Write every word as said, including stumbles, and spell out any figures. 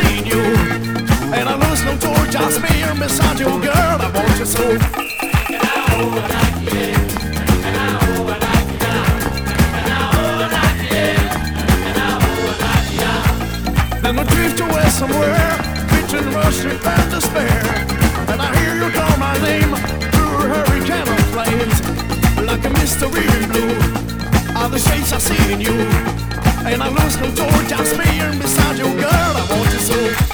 seen you. And I lose no joy just being beside you, girl. I want you so. And I hold like you, and I hold like you, and I hold like you, and I hold like you. Then we drift away somewhere between rush and despair. And I hear you call my name through a hurricane of flames, like a mystery in blue. All the shapes I've seen in you. And I lose no joy just being beside you, girl. I want you so.